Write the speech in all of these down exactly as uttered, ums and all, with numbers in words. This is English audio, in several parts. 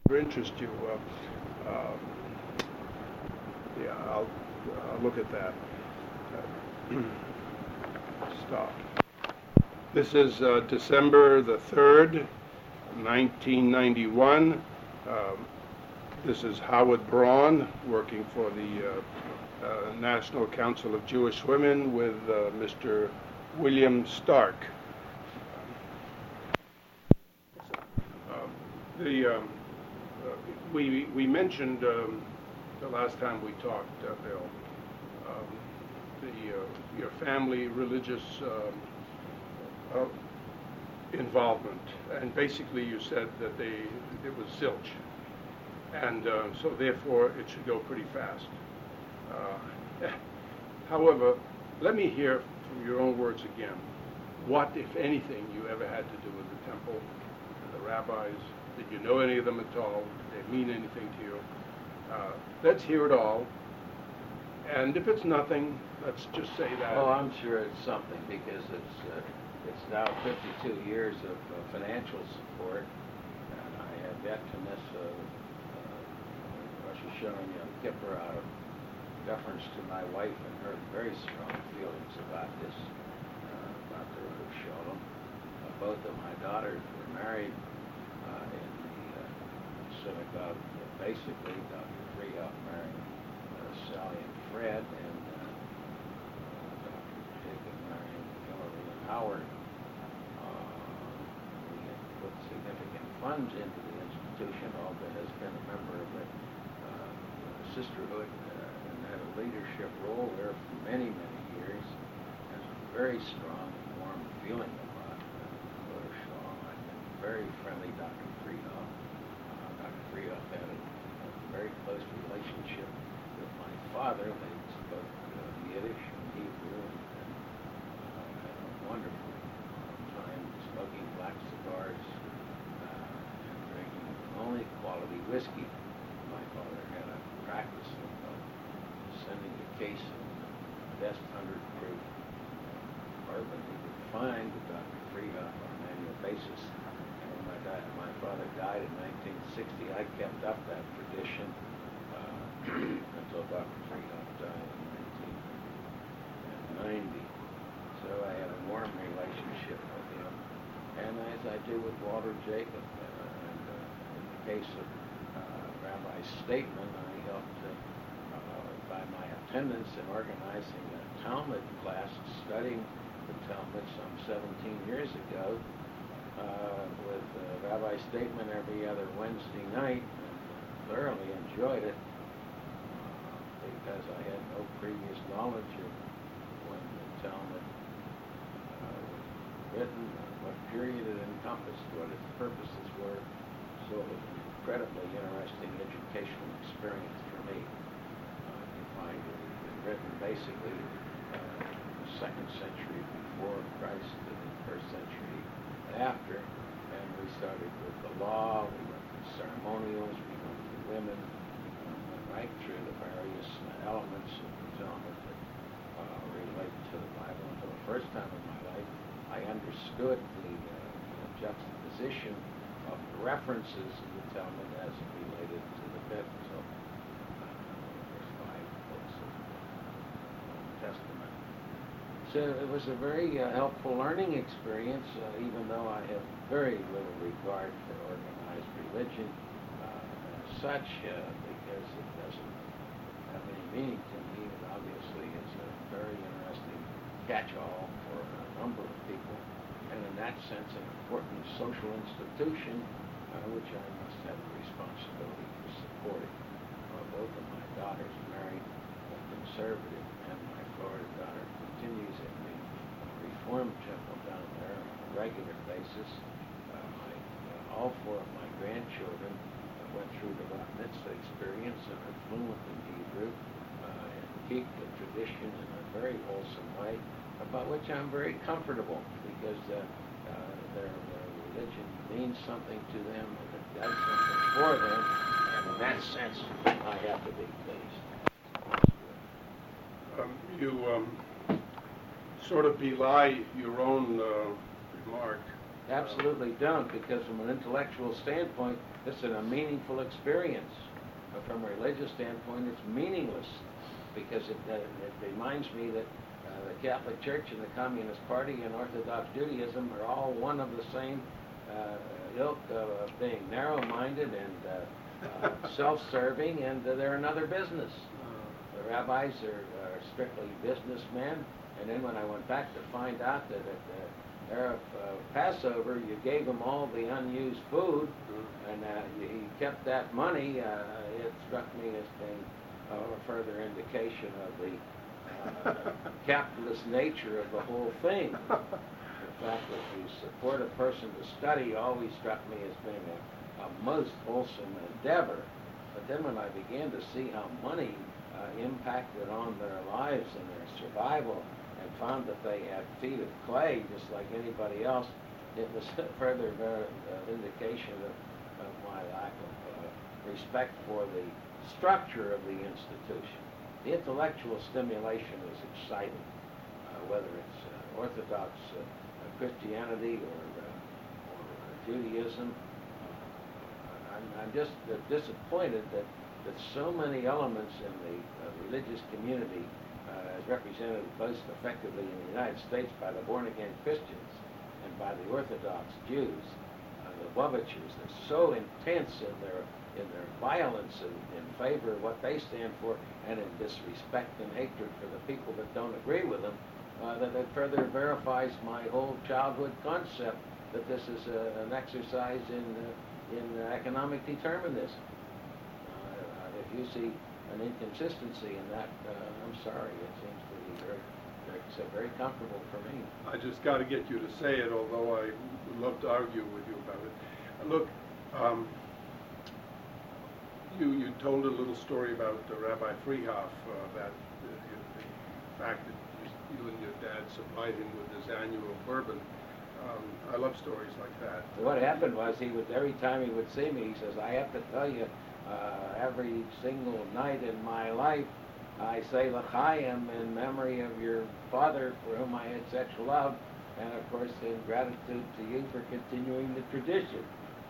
interest you, uh, um, yeah, I'll, I'll look at that. Uh, stop. This is uh, December the third, nineteen ninety-one. Um, this is Howard Braun working for the uh, uh, National Council of Jewish Women with uh, Mister William Stark. Um, the um, uh, we we mentioned um, the last time we talked, uh, Bill, um, the uh, your family religious um, uh, involvement, and basically you said that they it was zilch, and uh, so therefore it should go pretty fast. Uh, however, let me hear from your own words again. What, if anything, you ever had to do with the temple and the rabbis? Did you know any of them at all? Did they mean anything to you? Uh, let's hear it all. And if it's nothing, let's just say that. Oh, I'm sure it's something, because it's uh, it's now fifty-two years of uh, financial support, and I have yet to miss uh, uh, Rosh Hashanah and Yom Kippur out of deference to my wife and her very strong feelings about this, uh, about the road of Shalom. Uh, both of my daughters were married uh, in the uh, synagogue. Basically, Doctor Freehoff married uh, Sally and Fred, and uh, uh, Doctor Jacob married Hillary and Howard. Uh, we have put significant funds into the institution. Olga has been a member of the uh, sisterhood uh, and had a leadership role there for many, many years. Has a very strong and warm feeling about uh, Rosh Shalom. I've been very friendly, Doctor Freehoff. Uh, Doctor Freehoff had a, a very close relationship with my father. They spoke uh, Yiddish and Hebrew, and, and uh, had a wonderful time smoking black cigars uh, and drinking only quality whiskey. My father had a practice of uh, sending a case of the best hundred proof bourbon he could find to Doctor Freehoff on an annual basis. And when my, di- my father died in nineteen sixty, I kept up that tradition uh, until Doctor Freehoff died in nineteen ninety. So I had a warm relationship with him. And as I do with Walter Jacob, uh, and uh, in the case of uh, Rabbi Stateman, I helped uh, uh, by my attendance in organizing a Talmud class studying the Talmud some seventeen years ago uh, with uh, Rabbi Stateman every other Wednesday night, and thoroughly enjoyed it uh, because I had no previous knowledge of when the Talmud uh, was written, and what period it encompassed, what its purposes were. So it was an incredibly interesting educational experience for me uh, to find it had been written basically uh, the second century before Christ and the first century after. And we started with the law, we went through ceremonials, we went through women, uh, went right through the various elements of the Talmud that uh, relate to the Bible. And for the first time in my life, I understood the, uh, the juxtaposition of the references in the Talmud as it related to the biblical, uh, the first five books of the Old Testament. So it was a very uh, helpful learning experience, uh, even though I have very little regard for organized religion uh, as such, uh, because it doesn't have any meaning to me. It obviously is a very interesting catch-all for a number of people, and in that sense an important social institution uh, which I must have the responsibility for supporting. Uh, both of my daughters married a conservative, and my Florida daughter continues at the Reform Temple down there on a regular basis. Uh, my, uh, all four of my grandchildren uh, went through the Bat Mitzvah experience and are fluent in Hebrew uh, and keep the tradition in a very wholesome way, about which I'm very comfortable, because uh, uh, their, their religion means something to them, and it does something for them, and in that sense, I have to be pleased. Um, you um, sort of belie your own uh, remark absolutely don't, because from an intellectual standpoint, it's a meaningful experience. But from a religious standpoint, it's meaningless, because it, uh, it reminds me that uh, the Catholic Church and the Communist Party and Orthodox Judaism are all one of the same uh, ilk of being narrow-minded and uh, uh, self-serving, and uh, they're another business. The rabbis are, are strictly businessmen, and then when I went back to find out that at the Arab uh, Passover, you gave them all the unused food, and uh, you, he kept that money, uh, it struck me as being uh, a further indication of the uh, capitalist nature of the whole thing. The fact that you support a person to study always struck me as being a, a most wholesome endeavor. But then when I began to see how money uh, impacted on their lives and their survival, and found that they had feet of clay just like anybody else, it was a further uh, indication of, of my lack of uh, respect for the structure of the institution. The intellectual stimulation is exciting, uh, whether it's uh, Orthodox uh, Christianity or, uh, or Judaism. Uh, I'm, I'm just uh, disappointed that, that so many elements in the uh, religious community, uh, as represented most effectively in the United States by the born-again Christians and by the Orthodox Jews, uh, the Lubavitchers, they're so intense in their in their violence in, in favor of what they stand for, and in disrespect and hatred for the people that don't agree with them, uh, that it further verifies my whole childhood concept that this is a, an exercise in uh, in economic determinism. Uh, if you see an inconsistency in that, uh, I'm sorry, it seems to be very, very, so very comfortable for me. I just got to get you to say it, although I would love to argue with you about it. Uh, look, um, you you told a little story about uh, Rabbi Freehoff, uh, that uh, the fact that you, you and your dad supplied him with his annual bourbon. Um, I love stories like that. What happened was he would, every time he would see me, he says, I have to tell you, uh, every single night in my life, I say L'chaim in memory of your father for whom I had such love, and of course in gratitude to you for continuing the tradition.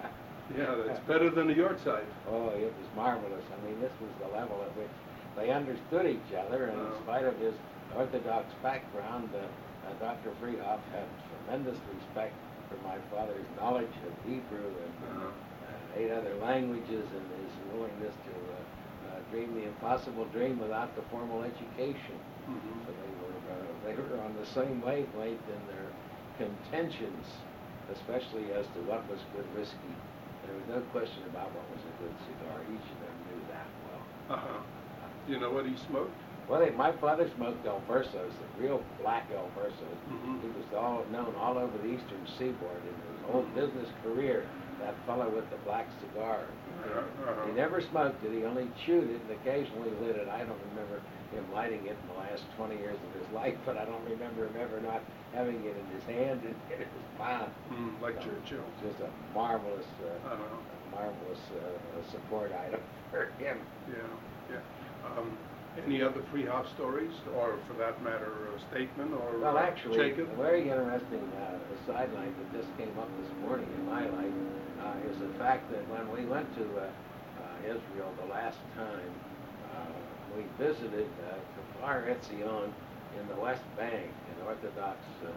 Yeah, that's better than the Yortzeit. Oh, it was marvelous. I mean, this was the level at which they understood each other, and in spite of his Orthodox background, uh, uh, Doctor Freehoff had tremendous respect for my father's knowledge of Hebrew and uh, uh, eight other languages, and his willingness to uh, uh, dream the impossible dream without the formal education. Mm-hmm. So they were uh, they were on the same wavelength in their contentions, especially as to what was good whiskey. There was no question about what was a good cigar. Each of them knew that well. Uh-huh. Do you know what he smoked? Well, they, my father smoked El Versos, the real black El Versos. Mm-hmm. He was all known all over the eastern seaboard in his whole business career, that fellow with the black cigar. Uh-huh. He never smoked it. He only chewed it and occasionally lit it. I don't remember him lighting it in the last twenty years of his life, but I don't remember him ever not having it in his hand and in his mouth. Mm, like So, Churchill. Just a marvelous, uh, Uh-huh. a marvelous uh, support item for him. Yeah, yeah. Um, any other Freehoff stories, or for that matter, a statement, or Well, uh, actually, Jacob? a very interesting uh, sideline that just came up this morning in my life uh, is the fact that when we went to uh, uh, Israel the last time, uh, we visited uh, Kfar Etzion in the West Bank, an Orthodox uh,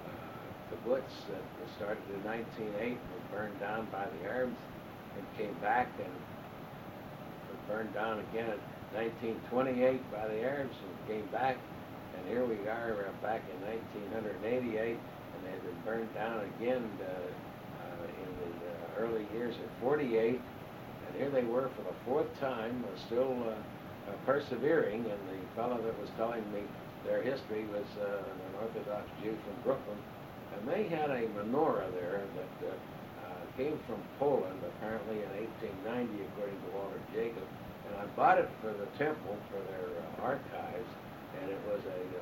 uh, kibbutz that was started in nineteen oh eight and was burned down by the Arabs, and came back and was burned down again in nineteen twenty-eight by the Arabs, and came back, and here we are uh, back in nineteen eighty-eight, and they had been burned down again uh, uh, in the uh, early years of forty-eight, and here they were for the fourth time, uh, still uh, uh, persevering, and the fellow that was telling me their history was uh, an Orthodox Jew from Brooklyn, and they had a menorah there that uh, uh, came from Poland, apparently in eighteen ninety, according to Walter Jacob. And I bought it for the temple, for their uh, archives, and it was a, uh,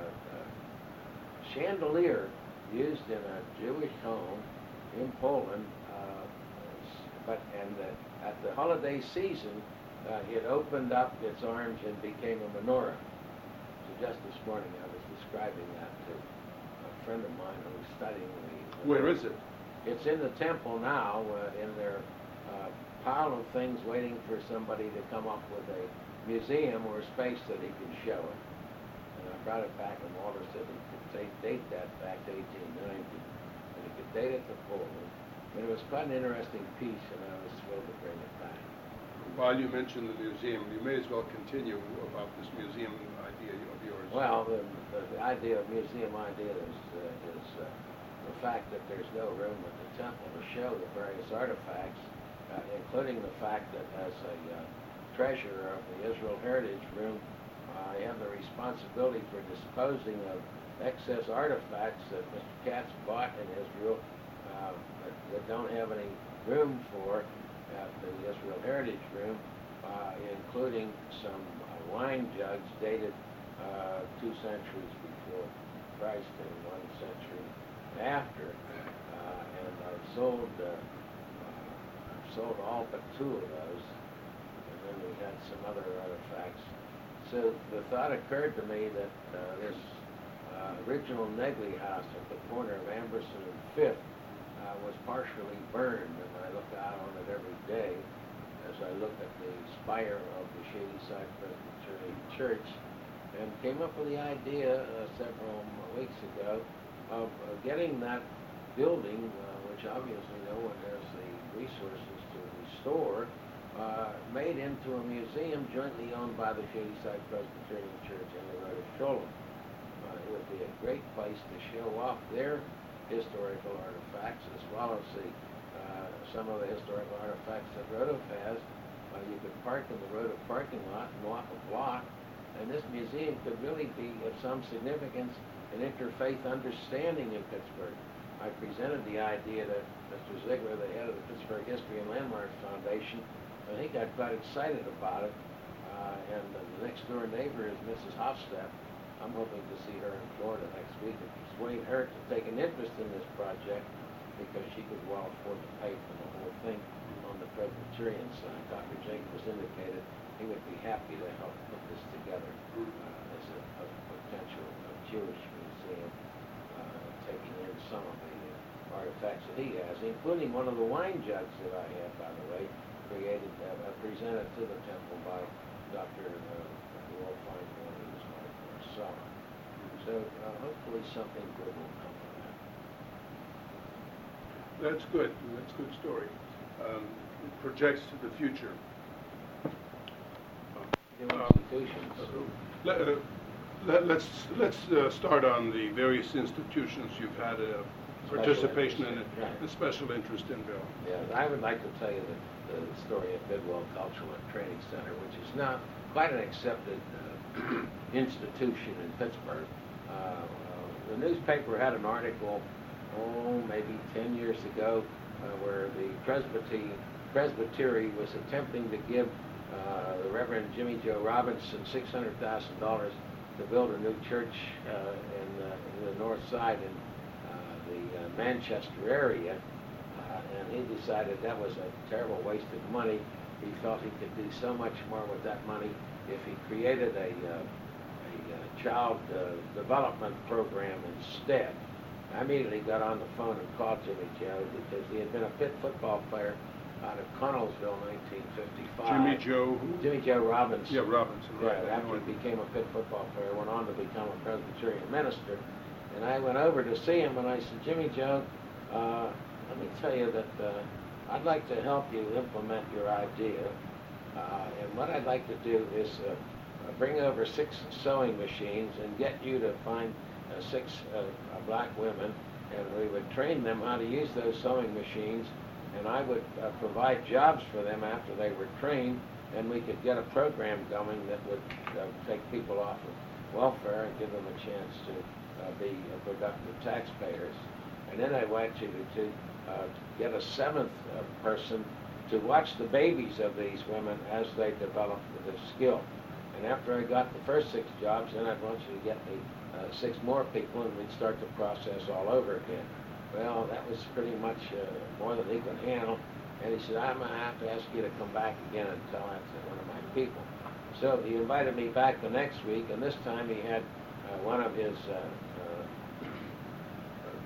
uh, chandelier used in a Jewish home in Poland, uh, but and uh, at the holiday season, uh, it opened up its arms and became a menorah. So just this morning I was describing that to a friend of mine who was studying the... Where is it? it's in the temple now, uh, in their uh, pile of things waiting for somebody to come up with a museum or a space that he can show it. And I brought it back, and Walter said he could date, date that back to eighteen ninety, and he could date it to Pullman. But it was quite an interesting piece, and I was thrilled to bring it back. While you mentioned the museum, you may as well continue about this museum idea of yours. Well, the, the, the idea of museum idea is, uh, is uh, the fact that there's no room at the temple to show the various artifacts, uh, including the fact that as a uh, treasurer of the Israel Heritage Room, I have the responsibility for disposing of excess artifacts that Mister Katz bought in Israel uh, that, that don't have any room for at the Israel Heritage Room, uh, including some uh, wine jugs dated uh, two centuries before Christ and one century after. Uh, and I've sold, uh, uh, I've sold all but two of those, and then we had some other artifacts. So the thought occurred to me that uh, this uh, original Negley house at the corner of Amberson and Fifth uh, was partially burned, and I look out on it every day as I look at the spire of the Shadyside Presbyterian Church, and came up with the idea uh, several weeks ago of uh, getting that building, uh, which obviously no one has the resources to restore, uh, made into a museum jointly owned by the Shadyside Presbyterian Church and the Rhoda Sholem. Uh, it would be a great place to show off their historical artifacts, as well as the, uh, some of the historical artifacts that Rhoda has. Uh, you could park in the Rhoda parking lot and walk a block, and this museum could really be of some significance in interfaith understanding in Pittsburgh. I presented the idea to Mister Ziegler, the head of the Pittsburgh History and Landmarks Foundation, and he got quite excited about it. Uh, and uh, the next door neighbor is Missus Hofstadt. I'm hoping to see her in Florida next week and persuade her to take an interest in this project because she could well afford to pay for the whole thing on the Presbyterian side. Doctor Jacobs indicated he would be happy to help put this together uh, as a, a potential a Jewish museum, uh, taking in some of the uh, artifacts that he has, including one of the wine jugs that I have, by the way, created, uh, presented to the temple by Doctor Uh, Wolf Feinberg, who was my Marcella. So uh, hopefully something good will come from that. That's good. That's a good story. Um, it projects to the future. New Uh, institutions. Let, uh, let, let's let's uh, start on the various institutions you've had a participation in, interest in, right. a special interest in, Bill. Yeah, I would like to tell you the, the story of Bidwell Cultural and Training Center, which is now quite an accepted uh, institution in Pittsburgh. Uh, uh, the newspaper had an article, oh, maybe ten years ago, uh, where the Presbytery, Presbytery was attempting to give uh, the Reverend Jimmy Joe Robinson six hundred thousand dollars to build a new church uh, in, uh, in the north side in uh, the uh, Manchester area. Uh, and he decided that was a terrible waste of money. He felt he could do so much more with that money if he created a, uh, a uh, child uh, development program instead. I immediately got on the phone and called Jimmy Joe because he had been a Pitt football player out of Connellsville in nineteen fifty-five. Jimmy Joe who? Jimmy Joe Robinson. Yeah, Robinson. Right. Yeah, after he became a Pitt football player, went on to become a Presbyterian minister. And I went over to see him and I said, Jimmy Joe, uh, let me tell you that uh, I'd like to help you implement your idea. Uh, and what I'd like to do is uh, bring over six sewing machines and get you to find uh, six uh, black women, and we would train them how to use those sewing machines, and I would uh, provide jobs for them after they were trained, and we could get a program going that would uh, take people off of welfare and give them a chance to uh, be uh, productive taxpayers. And then I want you to, to uh, get a seventh uh, person to watch the babies of these women as they develop the skill. And after I got the first six jobs, then I'd want you to get me uh, six more people, and we'd start the process all over again. Well, that was pretty much uh, more than he could handle. And he said, I'm going to have to ask you to come back again and tell that to one of my people. So he invited me back the next week, and this time he had uh, one of his uh, uh,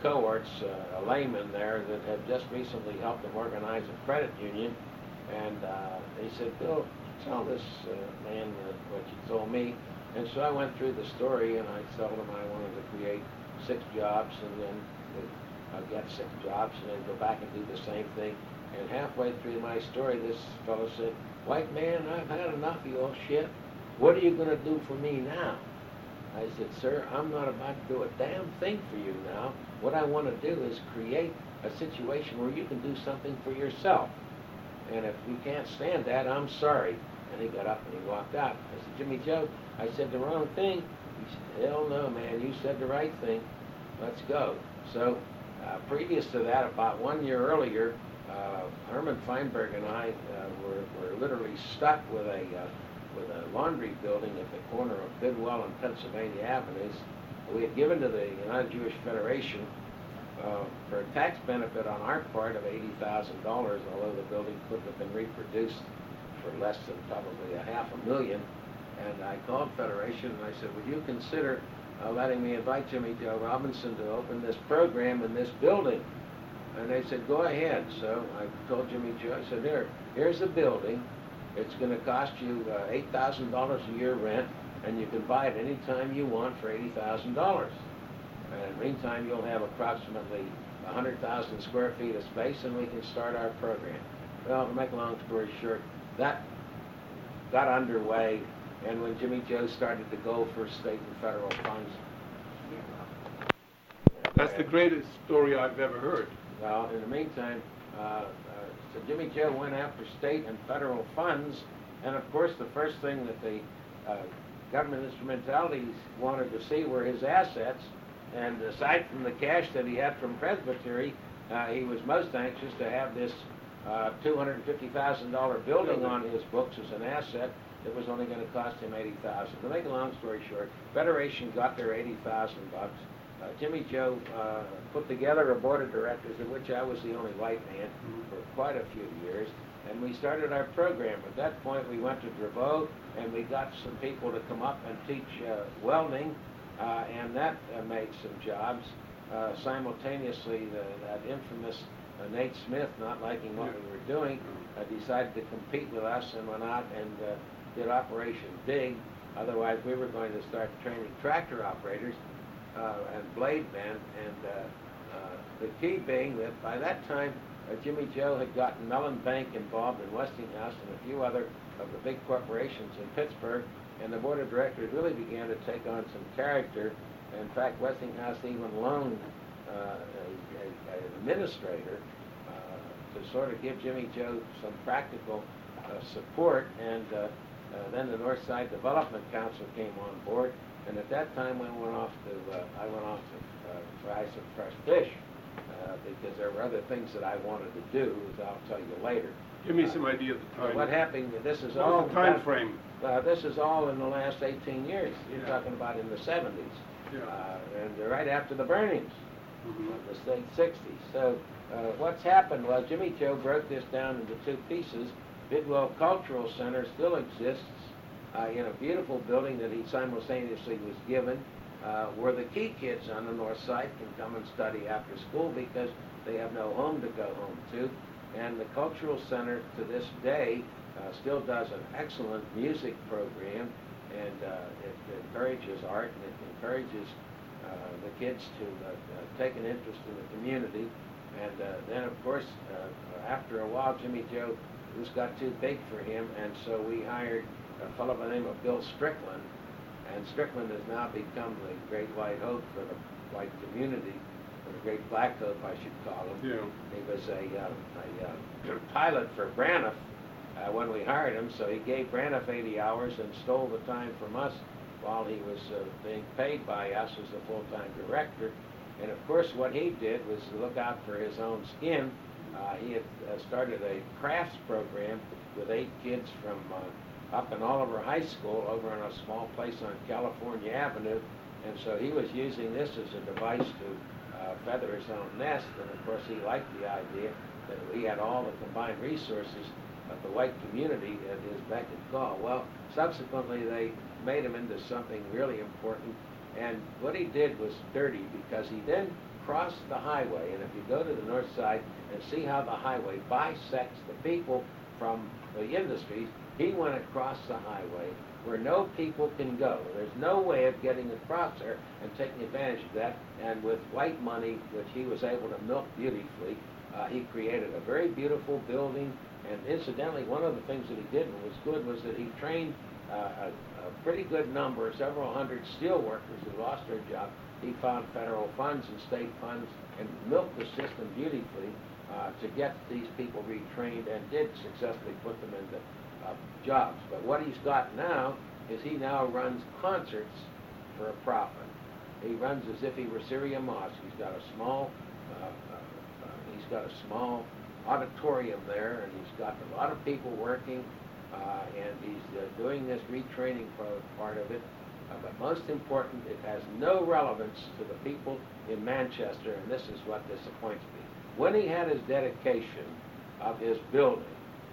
cohorts, uh, a layman there that had just recently helped him organize a credit union, and uh, he said, "Bill, tell this uh, man uh, what you told me." And so I went through the story, and I told him I wanted to create six jobs, and then I'd get six jobs, and then go back and do the same thing. And halfway through my story, this fellow said, "White man, I've had enough of your shit. What are you going to do for me now?" I said, "Sir, I'm not about to do a damn thing for you now. What I want to do is create a situation where you can do something for yourself. And if you can't stand that, I'm sorry." And he got up and he walked out. I said, "Jimmy Joe, I said the wrong thing." He said, "Hell no, man, you said the right thing. Let's go." So uh, previous to that, about one year earlier, uh, Herman Feinberg and I uh, were, were literally stuck with a uh, with a laundry building at the corner of Bidwell and Pennsylvania Avenues. We had given to the United Jewish Federation uh, for a tax benefit on our part of eighty thousand dollars, although the building couldn't have been reproduced for less than probably a half a million. And I called Federation and I said, "Would you consider uh, letting me invite Jimmy Joe Robinson to open this program in this building?" And they said, "Go ahead." So I told Jimmy Joe, I said, "Here, here's the building. It's going to cost you uh, eight thousand dollars a year rent, and you can buy it any time you want for eighty thousand dollars. And in the meantime, you'll have approximately one hundred thousand square feet of space, and we can start our program." Well, to make a long story short, that got underway, and when Jimmy Joe started to go for state and federal funds. That's the greatest story I've ever heard. Well, in the meantime, uh, uh, so Jimmy Joe went after state and federal funds, and of course the first thing that the uh, government instrumentalities wanted to see were his assets, and aside from the cash that he had from Presbytery, uh, he was most anxious to have this uh, two hundred fifty thousand dollars building on his books as an asset that was only going to cost him eighty thousand dollars. To make a long story short, Federation got their eighty thousand bucks. Uh, Jimmy Joe uh, put together a board of directors, of which I was the only white man for quite a few years, and we started our program. At that point, we went to Draveau, and we got some people to come up and teach uh, welding, uh, and that uh, made some jobs. Uh, simultaneously, the, that infamous uh, Nate Smith, not liking what we were doing, uh, decided to compete with us and went out and uh, did Operation Dig. Otherwise, we were going to start training tractor operators uh, and blade men. And uh, uh, the key being that by that time, uh, Jimmy Joe had gotten Mellon Bank involved in Westinghouse and a few other of the big corporations in Pittsburgh, and the board of directors really began to take on some character. In fact, Westinghouse even loaned uh, a, a, an administrator uh, to sort of give Jimmy Joe some practical uh, support, and uh, uh, then the Northside Development Council came on board, and at that time I went off to uh, I went off to uh, fry some fresh fish uh, because there were other things that I wanted to do, as I'll tell you later. Give me uh, some idea of the time. What happened? This is What all was the time about- frame? Uh, this is all in the last eighteen years. You're Yeah. talking about in the seventies. Yeah. Uh, and right after the burnings Mhm. of the state sixties. So uh, what's happened was Jimmy Joe broke this down into two pieces. Bidwell Cultural Center still exists uh, in a beautiful building that he simultaneously was given, uh, where the key kids on the north side can come and study after school because they have no home to go home to. And the Cultural Center to this day uh, still does an excellent music program, and uh, it encourages art, and it encourages uh, the kids to uh, uh, take an interest in the community. And uh, then, of course, uh, after a while, Jimmy Joe, this got too big for him, and so we hired a fellow by the name of Bill Strickland, and Strickland has now become the great white hope for the white community, or the great black hope, I should call him. Yeah. He was a, uh, a uh, pilot for Braniff uh, when we hired him, so he gave Braniff eighty hours and stole the time from us while he was uh, being paid by us as a full-time director. And of course, what he did was to look out for his own skin. Uh, he had uh, started a crafts program with eight kids from uh, up in Oliver High School over in a small place on California Avenue. And so he was using this as a device to uh, feather his own nest. And of course, he liked the idea that we had all the combined resources of the white community at his beck and call. Well, subsequently, they made him into something really important. And what he did was dirty, because he then cross the highway, and if you go to the north side and see how the highway bisects the people from the industries, he went across the highway where no people can go. There's no way of getting across there and taking advantage of that, and with white money, which he was able to milk beautifully, uh, he created a very beautiful building. And incidentally, one of the things that he did and was good was that he trained uh, a, a pretty good number, several hundred steel workers who lost their job. He found federal funds and state funds and milked the system beautifully uh, to get these people retrained, and did successfully put them into uh, jobs. But what he's got now is he now runs concerts for a profit. He runs as if he were Syria Moss. He's got a small, uh, uh, uh, he's got a small auditorium there, and he's got a lot of people working, uh, and he's uh, doing this retraining part of it. Uh, but most important, it has no relevance to the people in Manchester, and this is what disappoints me. When he had his dedication of his building,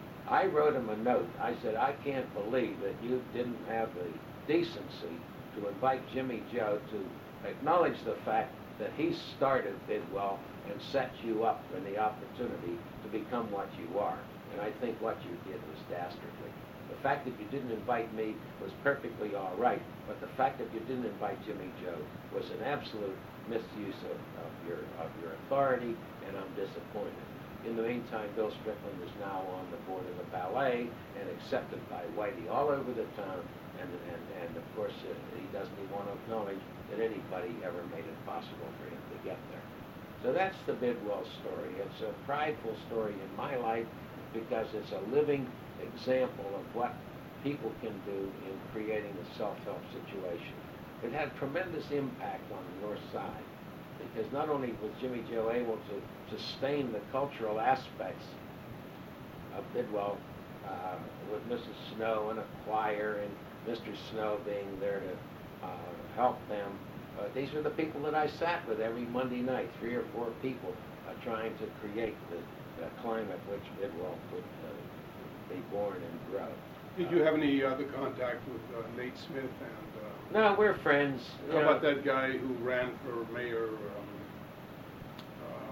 I wrote him a note. I said, I can't believe that you didn't have the decency to invite Jimmy Joe to acknowledge the fact that he started Bidwell and set you up for the opportunity to become what you are. And I think what you did was dastardly. The fact that you didn't invite me was perfectly all right, but the fact that you didn't invite Jimmy Joe was an absolute misuse of, of your of your authority, and I'm disappointed. In the meantime, Bill Strickland is now on the board of the ballet and accepted by Whitey all over the town, and and, and of course uh, he doesn't even want to acknowledge that anybody ever made it possible for him to get there. So that's the Bidwell story. It's a prideful story in my life because it's a living example of what people can do in creating a self-help situation. It had tremendous impact on the north side because not only was Jimmy Joe able to sustain the cultural aspects of Bidwell uh, with Missus Snow and a choir and Mister Snow being there to uh, help them. Uh, these are the people that I sat with every Monday night, three or four people uh, trying to create the, the climate which Bidwell would uh, be born and grow. Did you have any other contact with uh, Nate Smith and... Uh, no, we're friends. How know. about that guy who ran for mayor, um, uh,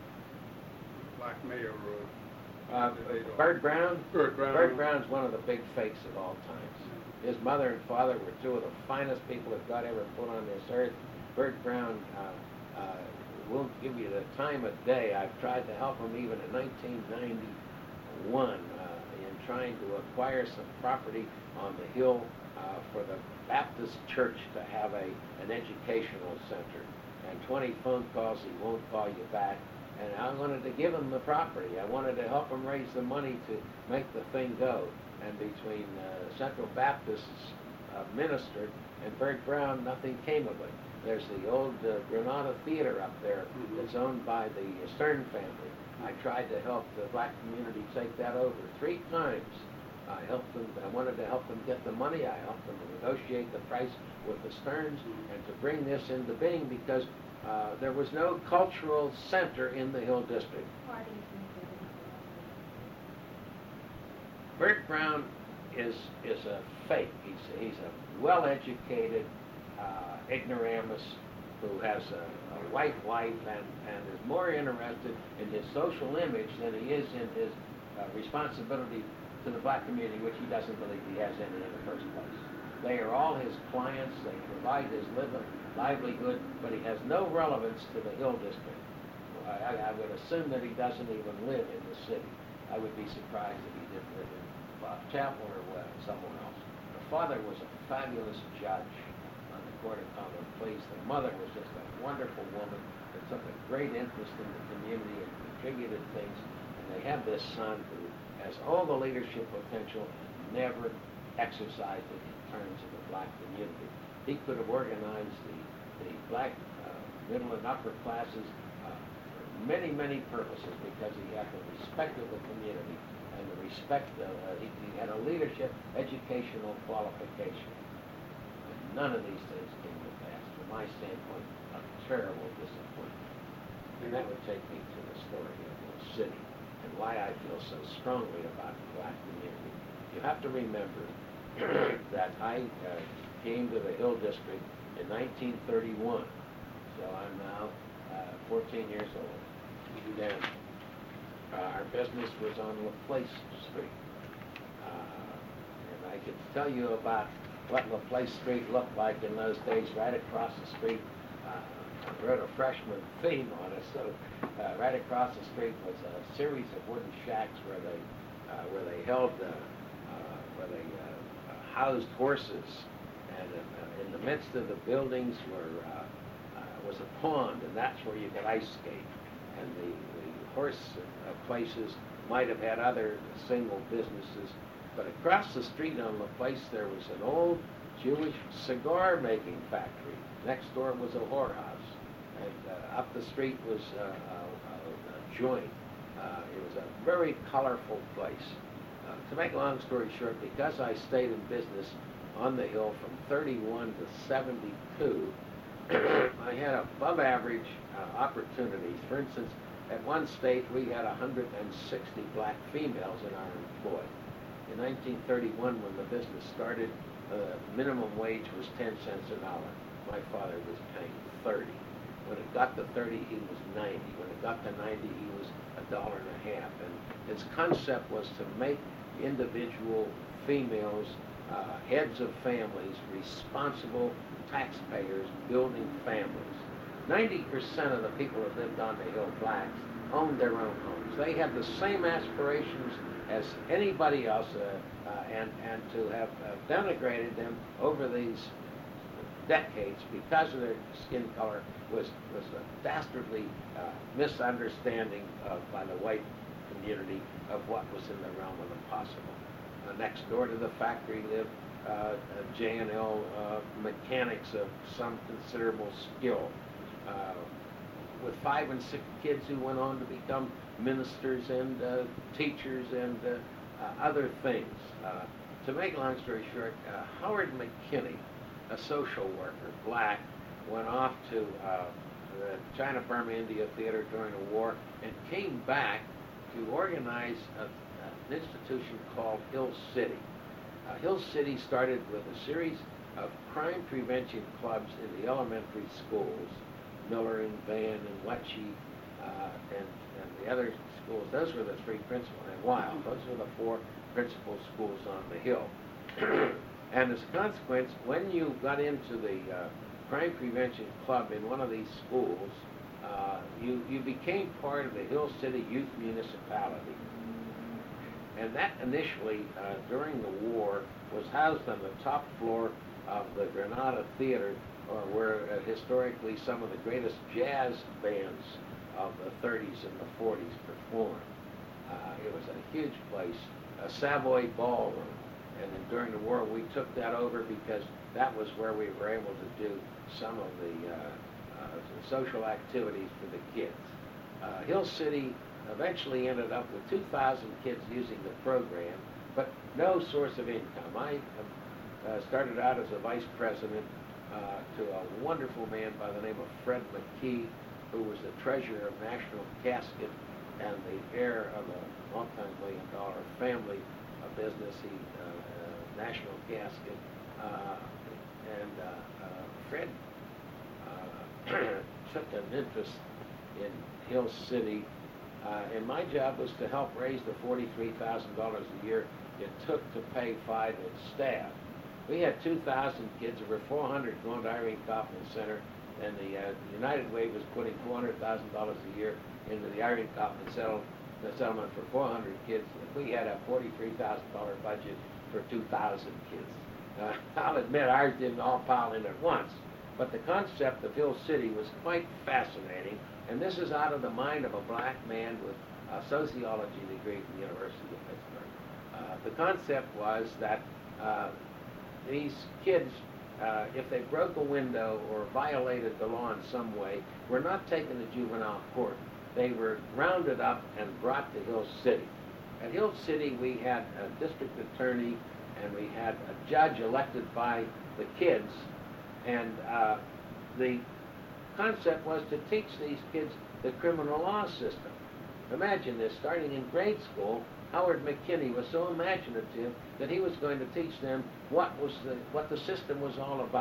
black mayor? Uh, uh, Bert Brown? Bert Brown. Bert Brown's one of the big fakes of all times. His mother and father were two of the finest people that God ever put on this earth. Bert Brown uh, uh, won't give you the time of day. I've tried to help him even in nineteen ninety-one uh, in trying to acquire some property on the hill uh, for the Baptist church to have a an educational center. And twenty phone calls, he won't call you back. And I wanted to give him the property. I wanted to help him raise the money to make the thing go. And between uh, Central Baptists uh, ministered and Bert Brown, nothing came of it. There's the old uh, Granada Theater up there Mm-hmm. that's owned by the Stern family. I tried to help the black community take that over three times. I helped them. I wanted to help them get the money. I helped them to negotiate the price with the Sterns and to bring this into being because uh, there was no cultural center in the Hill District. Why do you think they didn't Bert Brown is is a fake. He's he's a well-educated uh, ignoramus who has a, a white wife and, and is more interested in his social image than he is in his uh, responsibility to the black community, which he doesn't believe he has any in the first place. They are all his clients. They provide his living, livelihood, but he has no relevance to the Hill District. I, I would assume that he doesn't even live in the city. I would be surprised if he didn't live in Bob Chapel or uh, somewhere else. The father was a fabulous judge on the Court of Common Pleas. The mother was just a wonderful woman that took a great interest in the community and contributed things. And they have this son who has all the leadership potential and never exercised it in terms of the black community. He could have organized the, the black uh, middle and upper classes uh, for many, many purposes because he had the respect of the community and the respect of, uh, he, he had a leadership educational qualification. And none of these things came to pass. From my standpoint, a terrible disappointment. And that would take me to the story of the city and why I feel so strongly about the black community. You have to remember that I uh, came to the Hill District in nineteen thirty-one. So I'm now uh, fourteen years old. Then uh, our business was on LaPlace Street. Uh, and I could tell you about what LaPlace Street looked like in those days. Right across the street, uh, I wrote a freshman theme on it. So uh, right across the street was a series of wooden shacks where they uh, where they held uh, uh, where they uh, uh, housed horses, and in, uh, in the midst of the buildings were uh, uh, was a pond, and that's where you could ice skate. And the, the horse uh, places might have had other single businesses. But across the street on LaPlace, there was an old Jewish cigar-making factory. Next door was a whorehouse. And uh, up the street was uh, a, a, a joint. Uh, it was a very colorful place. Uh, to make a long story short, because I stayed in business on the Hill from thirty-one to seventy-two, I had above average uh, opportunities. For instance, at one stage, we had one hundred sixty black females in our employ. In nineteen thirty-one, when the business started, uh, minimum wage was ten cents an hour. My father was paying thirty. When it got to thirty, he was ninety. When it got to ninety, he was a dollar and a half. And his concept was to make individual females uh, heads of families, responsible taxpayers, building families. ninety percent of the people that lived on the Hill, blacks, owned their own homes. They had the same aspirations as anybody else, uh, uh, and, and to have uh, denigrated them over these decades because of their skin color was, was a dastardly uh, misunderstanding of, by the white community of what was in the realm of the possible. Uh, next door to the factory lived uh, J and L uh, mechanics of some considerable skill, uh, with five and six kids who went on to become ministers and uh, teachers and uh, uh, other things. Uh, to make a long story short, uh, Howard McKinney, a social worker, black, went off to uh, the China Burma India Theater during the war and came back to organize a, an institution called Hill City. Uh, Hill City started with a series of crime prevention clubs in the elementary schools, Miller and Van and Wetchy, uh, and, and the other schools. Those were the three principal, and Wild. Those were the four principal schools on the Hill. And as a consequence, when you got into the uh, crime prevention club in one of these schools, uh, you, you became part of the Hill City Youth Municipality. And that initially, uh, during the war, was housed on the top floor of the Granada Theater, or where uh, historically some of the greatest jazz bands of the thirties and the forties performed. Uh, it was a huge place, a Savoy ballroom. And then during the war, we took that over because that was where we were able to do some of the, uh, uh, the social activities for the kids. Uh, Hill City eventually ended up with two thousand kids using the program, but no source of income. I uh, started out as a vice president uh, to a wonderful man by the name of Fred McKee, who was the treasurer of National Casket and the heir of a multi-million dollar family a business, he, uh, uh, National Casket, uh, and uh, uh, Fred uh, took an interest in Hill City, uh, and my job was to help raise the forty-three thousand dollars a year it took to pay five its staff. We had two thousand kids. There were four hundred going to Irene Kaufman Center, and the uh, United Way was putting four hundred thousand dollars a year into the Irene Kaufman settle, the settlement for four hundred kids. We had a forty-three thousand dollars budget for two thousand kids. Uh, I'll admit ours didn't all pile in at once, but the concept of Hill City was quite fascinating, and this is out of the mind of a black man with a sociology degree from the University of Pittsburgh. Uh, the concept was that uh, these kids, uh, if they broke a window or violated the law in some way, were not taken to juvenile court. They were rounded up and brought to Hill City. At Hill City, we had a district attorney and we had a judge elected by the kids, and uh, the concept was to teach these kids the criminal law system. Imagine this, starting in grade school, Howard McKinney was so imaginative that he was going to teach them what was the, what the system was all about.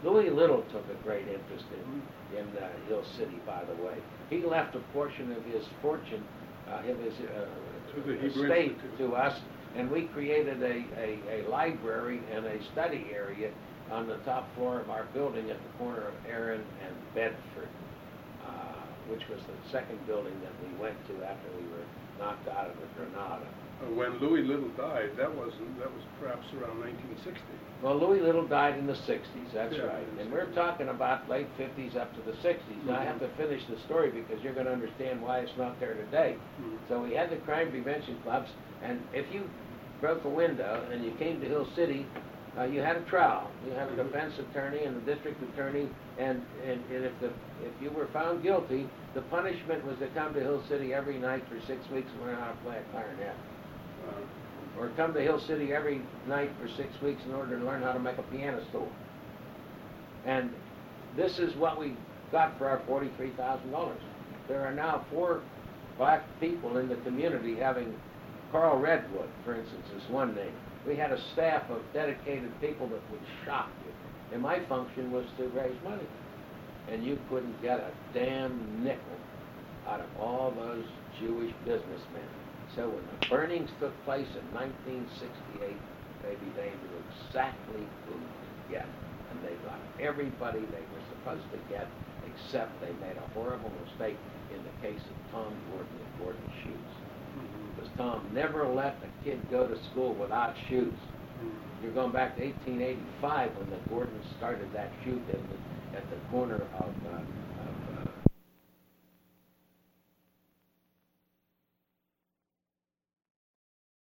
Louis Little took a great interest in, in uh, Hill City, by the way. He left a portion of his fortune, uh, of his uh, To the Hebrew estate Institute. to us, and we created a, a, a library and a study area on the top floor of our building at the corner of Erin and Bedford, uh, which was the second building that we went to after we were knocked out of the Granada. Uh, When Louis Little died, that wasn't, that was perhaps around nineteen sixty. Well, Louis Little died in the sixties, that's Yeah, right. in the And we're sixties. talking about late fifties up to the sixties. Now, I have to finish the story because you're going to understand why it's not there today. Mhm. So we had the crime prevention clubs, and if you broke a window and you came to Hill City, uh, you had a trial. You had a Mhm. defense attorney and a district attorney, and, and, and if the if you were found guilty, the punishment was to come to Hill City every night for six weeks and learn how to play a clarinet. Uh, Or come to Hill City every night for six weeks in order to learn how to make a piano stool. And this is what we got for our forty-three thousand dollars. There are now four black people in the community having, Carl Redwood, for instance, is one name. We had a staff of dedicated people that would shock you. And my function was to raise money. And you couldn't get a damn nickel out of all those Jewish businessmen. So when the burnings took place in nineteen sixty-eight, baby, they knew exactly who to get. And they got everybody they were supposed to get, except they made a horrible mistake in the case of Tom Gordon and Gordon Shoes. Because Tom never let a kid go to school without shoes. You're going back to eighteen eighty-five when the Gordons started that shoe business at the corner of uh,